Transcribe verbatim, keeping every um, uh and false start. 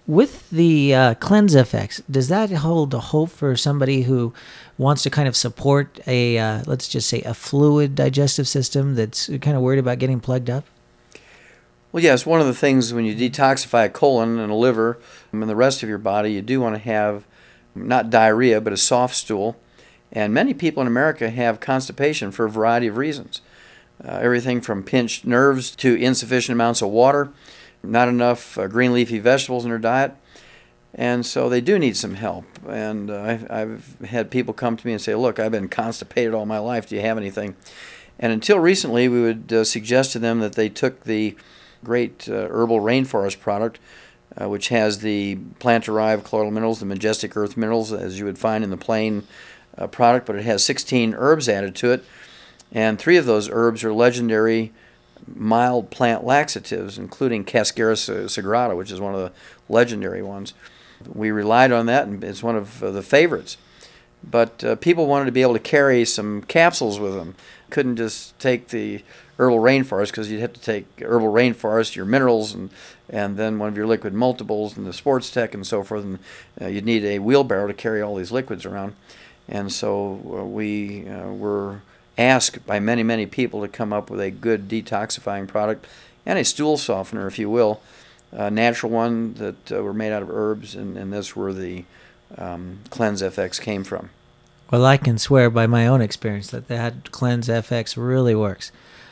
With the uh, Cleanse F X, does that hold a hope for somebody who wants to kind of support a, uh, let's just say, a fluid digestive system that's kind of worried about getting plugged up? Well, yes, one of the things when you detoxify a colon and a liver and the rest of your body, you do want to have not diarrhea, but a soft stool. And many people in America have constipation for a variety of reasons. Uh, everything from pinched nerves to insufficient amounts of water, not enough uh, green leafy vegetables in their diet. And so they do need some help. And uh, I've, I've had people come to me and say, look, I've been constipated all my life. Do you have anything? And until recently, we would uh, suggest to them that they took the great uh, herbal rainforest product, uh, which has the plant-derived colloidal minerals, the majestic earth minerals, as you would find in the plain uh, product, but it has sixteen herbs added to it. And three of those herbs are legendary mild plant laxatives, including Cascara sagrada, which is one of the legendary ones. We relied on that, and it's one of uh, the favorites. But uh, people wanted to be able to carry some capsules with them. Couldn't just take the herbal rainforest, because you'd have to take herbal rainforest, your minerals, and and then one of your liquid multiples, and the sports tech, and so forth. And uh, you'd need a wheelbarrow to carry all these liquids around. And so uh, we uh, were asked by many, many people to come up with a good detoxifying product and a stool softener, if you will, a natural one that uh, were made out of herbs, and, and that's where the um, Cleanse F X came from. Well, I can swear by my own experience that that Cleanse F X really works.